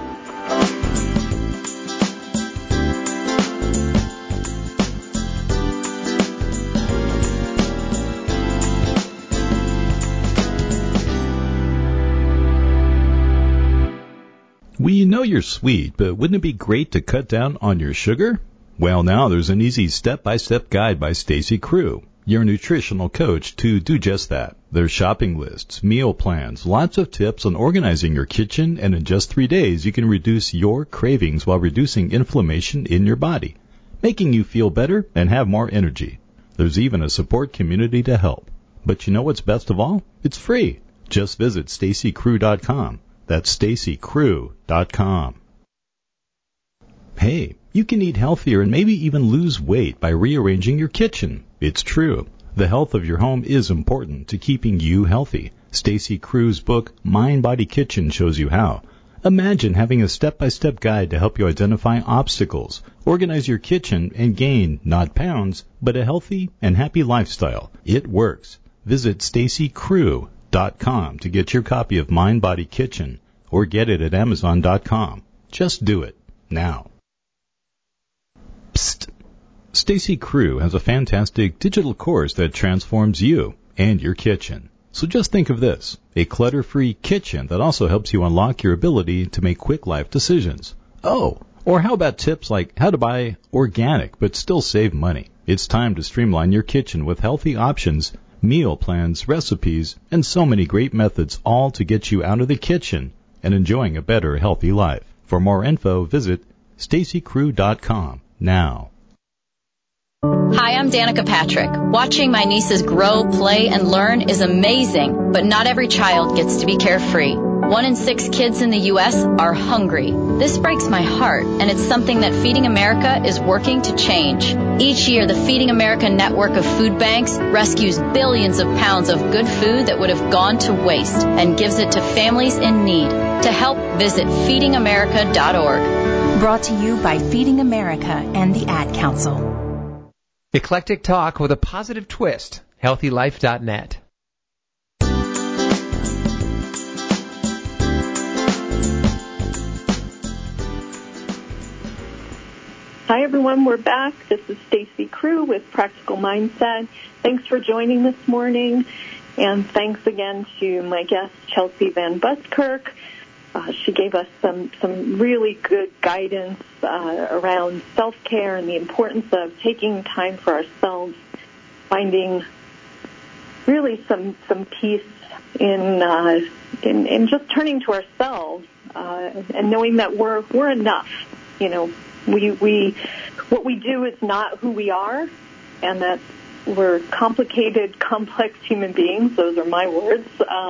We know you're sweet, but wouldn't it be great to cut down on your sugar? Well, now there's an easy step-by-step guide by Stacey Crew, your nutritional coach, to do just that. There's shopping lists, meal plans, lots of tips on organizing your kitchen, and in just 3 days you can reduce your cravings while reducing inflammation in your body, making you feel better and have more energy. There's even a support community to help. But you know what's best of all? It's free. Just visit StaceyCrew.com. That's StaceyCrew.com. Hey, you can eat healthier and maybe even lose weight by rearranging your kitchen. It's true. The health of your home is important to keeping you healthy. Stacey Crew's book, Mind Body Kitchen, shows you how. Imagine having a step-by-step guide to help you identify obstacles, organize your kitchen, and gain, not pounds, but a healthy and happy lifestyle. It works. Visit StaceyCrew.com to get your copy of Mind Body Kitchen, or get it at Amazon.com. Just do it now. Psst. Stacey Crew has a fantastic digital course that transforms you and your kitchen. So just think of this, a clutter-free kitchen that also helps you unlock your ability to make quick life decisions. Oh, or how about tips like how to buy organic but still save money? It's time to streamline your kitchen with healthy options, meal plans, recipes, and so many great methods, all to get you out of the kitchen and enjoying a better, healthy life. For more info, visit StacyCrew.com now. Hi, I'm Danica Patrick. Watching my nieces grow, play, and learn is amazing, but not every child gets to be carefree. 1 in 6 kids in the U.S. are hungry. This breaks my heart, and it's something that Feeding America is working to change. Each year, the Feeding America network of food banks rescues billions of pounds of good food that would have gone to waste and gives it to families in need. To help, visit feedingamerica.org. Brought to you by Feeding America and the Ad Council. Eclectic talk with a positive twist. HealthyLife.net. Hi, everyone. We're back. This is Stacy Crew with Practical Mindset. Thanks for joining this morning, and thanks again to my guest, Chelsea Van Buskirk. She gave us some really good guidance around self-care and the importance of taking time for ourselves, finding really some peace in just turning to ourselves and knowing that we're enough. You know, what we do is not who we are, and that we're complicated, complex human beings. Those are my words.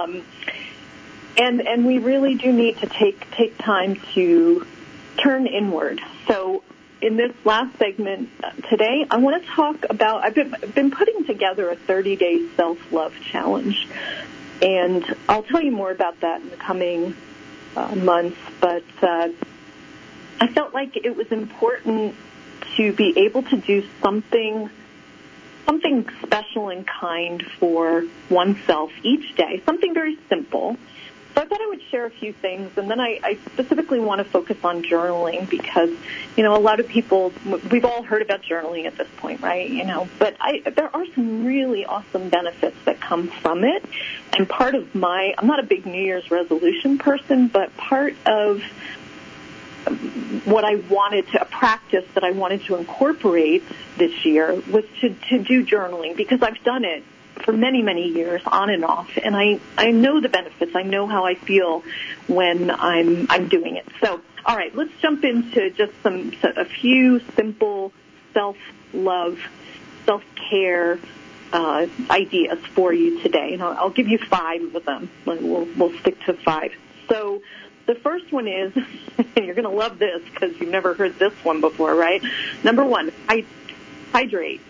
And we really do need to take time to turn inward. So in this last segment today, I want to talk about, I've been putting together a 30-day self-love challenge. And I'll tell you more about that in the coming months. But I felt like it was important to be able to do something special and kind for oneself each day, something very simple. So I thought I would share a few things, and then I specifically want to focus on journaling because, you know, a lot of people, we've all heard about journaling at this point, right? You know, but there are some really awesome benefits that come from it, and part of I'm not a big New Year's resolution person, but part of what I wanted a practice that I wanted to incorporate this year was to do journaling, because I've done it for many, many years, on and off, and I know the benefits. I know how I feel when I'm doing it. So, all right, let's jump into just a few simple self-love, self-care ideas for you today, and I'll give you 5 of them. We'll stick to 5. So the first one is, and you're going to love this because you've never heard this one before, right? Number 1, hydrate.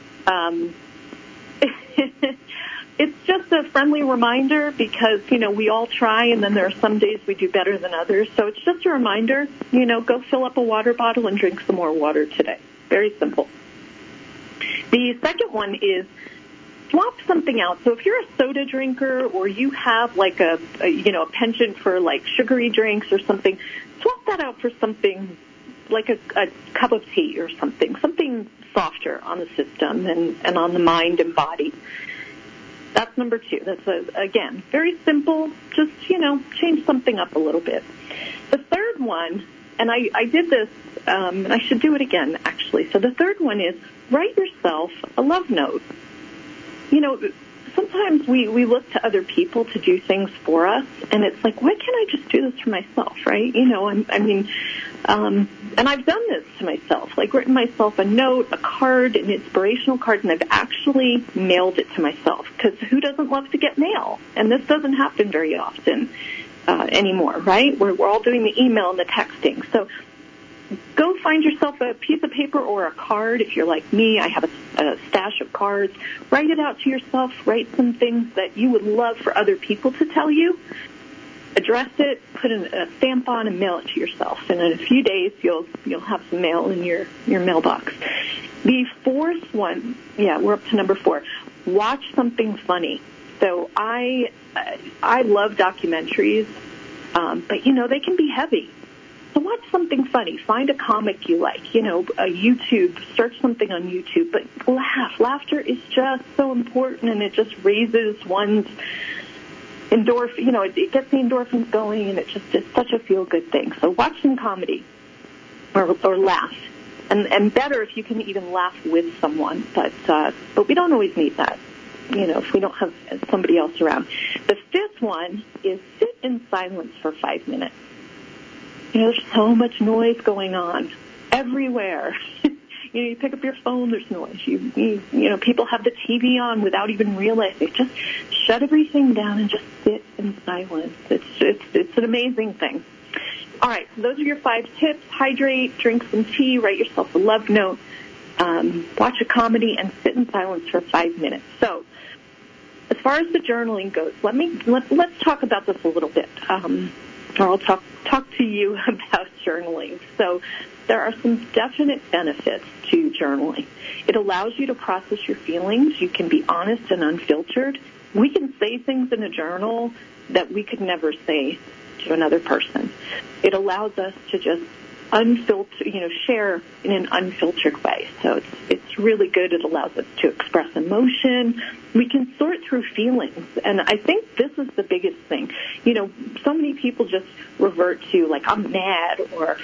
It's just a friendly reminder because, you know, we all try, and then there are some days we do better than others. So it's just a reminder, you know, go fill up a water bottle and drink some more water today. Very simple. The second one is swap something out. So if you're a soda drinker or you have like a penchant for like sugary drinks or something, swap that out for something like a cup of tea or something softer on the system and on the mind and body. That's number 2. That's, again, very simple. Just, you know, change something up a little bit. The third one, and I did this, and I should do it again, actually. So the third one is write yourself a love note. You know, sometimes we look to other people to do things for us, and it's like, why can't I just do this for myself, right? You know, and I've done this to myself, like written myself a note, a card, an inspirational card, and I've actually mailed it to myself, because who doesn't love to get mail? And this doesn't happen very often anymore, right? We're all doing the email and the texting. So go find yourself a piece of paper or a card. If you're like me, I have a stash of cards. Write it out to yourself. Write some things that you would love for other people to tell you. Address it, put a stamp on, and mail it to yourself. And in a few days, you'll have some mail in your mailbox. The fourth one, we're up to number 4. Watch something funny. So I love documentaries, but, you know, they can be heavy. So watch something funny. Find a comic you like, you know, search something on YouTube, but laugh. Laughter is just so important, and it just raises one's endorphin, you know, it gets the endorphins going, and it's such a feel-good thing. So watch some comedy. or laugh. And better if you can even laugh with someone, but we don't always need that, if we don't have somebody else around. The fifth one is sit in silence for 5 minutes. There's so much noise going on everywhere. You pick up your phone, there's noise. People have the TV on without even realizing. Just shut everything down and just sit in silence. It's an amazing thing. All right, so those are your 5 tips. Hydrate, drink some tea, write yourself a love note, watch a comedy, and sit in silence for 5 minutes. So, as far as the journaling goes, let's talk about this a little bit. Or I'll talk to you about journaling. So, there are some definite benefits to journaling. It allows you to process your feelings. You can be honest and unfiltered. We can say things in a journal that we could never say to another person. It allows us to just share in an unfiltered way. So it's really good. It allows us to express emotion. We can sort through feelings. And I think this is the biggest thing. So many people just revert to, like, I'm mad, or,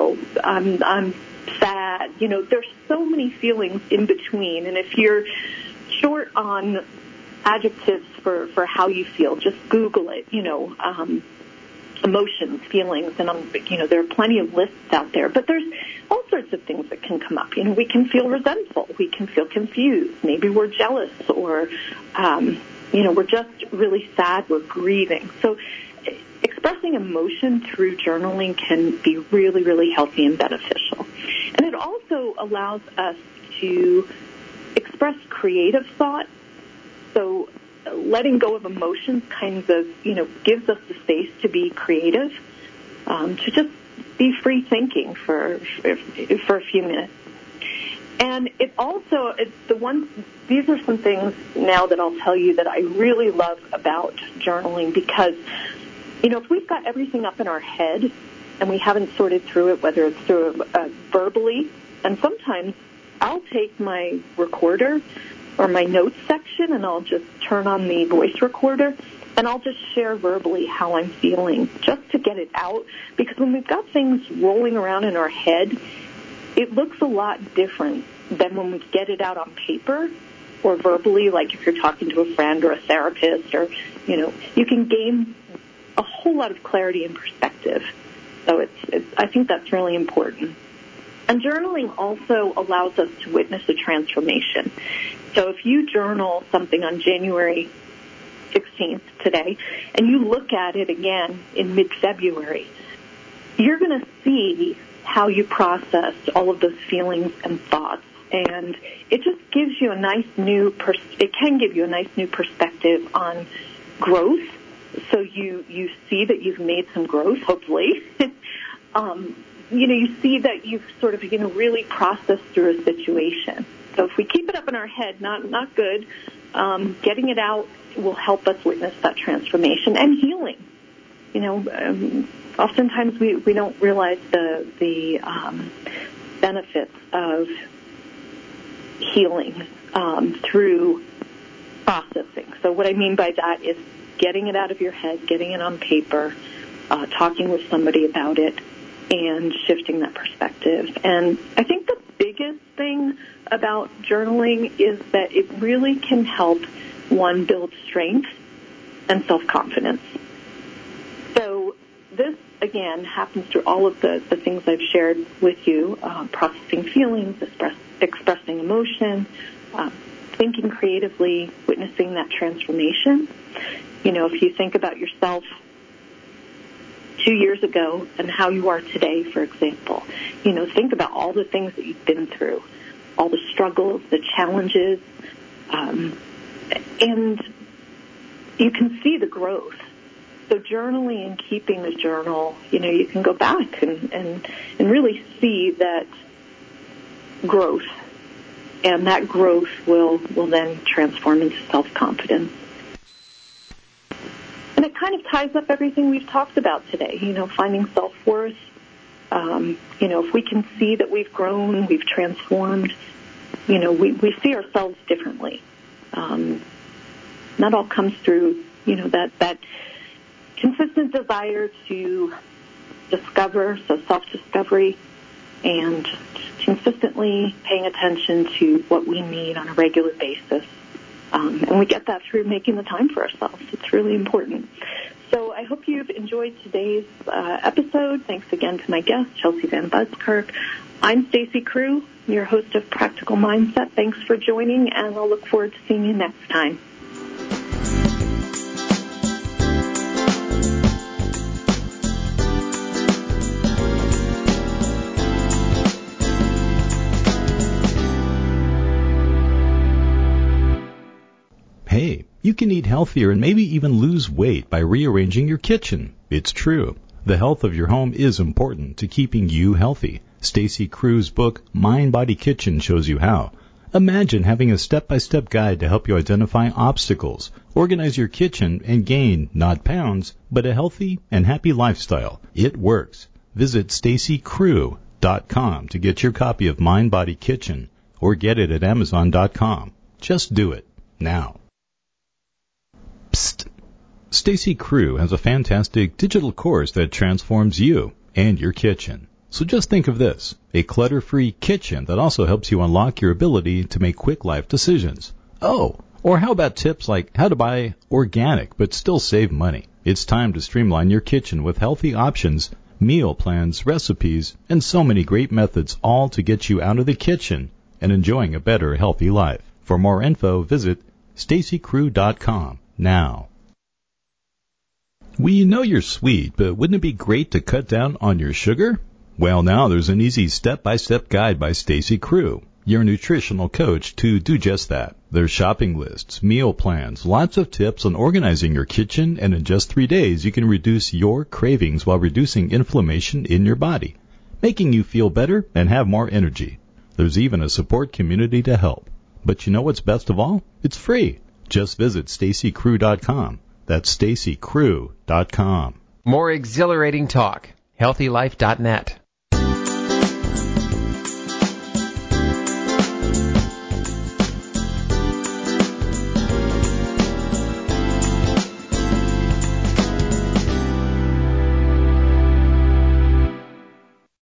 I'm sad. There's so many feelings in between. And if you're short on adjectives for how you feel, just Google it, emotions, feelings, and there are plenty of lists out there. But there's all sorts of things that can come up. We can feel resentful, we can feel confused, maybe we're jealous, or we're just really sad, we're grieving. So expressing emotion through journaling can be really, really healthy and beneficial. And it also allows us to express creative thought. So letting go of emotions kind of, gives us the space to be creative, to just be free thinking for a few minutes. And it also, these are some things now that I'll tell you that I really love about journaling, because, if we've got everything up in our head and we haven't sorted through it, whether it's through verbally, and sometimes I'll take my recorder or my notes section, and I'll just turn on the voice recorder, and I'll just share verbally how I'm feeling, just to get it out. Because when we've got things rolling around in our head, it looks a lot different than when we get it out on paper or verbally, like if you're talking to a friend or a therapist, or, you can gain a whole lot of clarity and perspective. So I think that's really important. And journaling also allows us to witness a transformation. So if you journal something on January 16th today, and you look at it again in mid-February, you're going to see how you processed all of those feelings and thoughts. And it just gives you a nice new perspective on growth. So you see that you've made some growth, hopefully. You see that you've sort of, really processed through a situation. So if we keep it up in our head, not good. Getting it out will help us witness that transformation and healing. Oftentimes we don't realize the benefits of healing through processing. So what I mean by that is getting it out of your head, getting it on paper, talking with somebody about it, and shifting that perspective. And I think the biggest thing about journaling is that it really can help one build strength and self-confidence. So this, again, happens through all of the things I've shared with you, processing feelings, expressing emotion, thinking creatively, witnessing that transformation. If you think about yourself 2 years ago and how you are today, for example, think about all the things that you've been through, all the struggles, the challenges, and you can see the growth. So journaling and keeping the journal, you can go back and really see that growth, and that growth will then transform into self-confidence. And it kind of ties up everything we've talked about today, finding self-worth. If we can see that we've grown, we've transformed, we see ourselves differently. That all comes through, that consistent desire to discover, so self-discovery, and consistently paying attention to what we need on a regular basis. And we get that through making the time for ourselves. It's really important. So I hope you've enjoyed today's episode. Thanks again to my guest, Chelsea Van Buskirk. I'm Stacey Crew, your host of Practical Mindset. Thanks for joining, and I'll look forward to seeing you next time. Hey, you can eat healthier and maybe even lose weight by rearranging your kitchen. It's true. The health of your home is important to keeping you healthy. Stacey Crew's book, Mind Body Kitchen, shows you how. Imagine having a step-by-step guide to help you identify obstacles, organize your kitchen, and gain, not pounds, but a healthy and happy lifestyle. It works. Visit StaceyCrew.com to get your copy of Mind Body Kitchen, or get it at Amazon.com. Just do it now. Psst. Stacey Crew has a fantastic digital course that transforms you and your kitchen. So just think of this, a clutter-free kitchen that also helps you unlock your ability to make quick life decisions. Oh, or how about tips like how to buy organic but still save money? It's time to streamline your kitchen with healthy options, meal plans, recipes, and so many great methods, all to get you out of the kitchen and enjoying a better, healthy life. For more info, visit StaceyCrew.com now. We know you're sweet, but wouldn't it be great to cut down on your sugar? Well, now there's an easy step-by-step guide by Stacey Crew, your nutritional coach, to do just that. There's shopping lists, meal plans, lots of tips on organizing your kitchen, and in just 3 days you can reduce your cravings while reducing inflammation in your body, making you feel better and have more energy. There's even a support community to help. But you know what's best of all? It's free. Just visit StaceyCrew.com. That's StaceyCrew.com. More exhilarating talk. HealthyLife.net.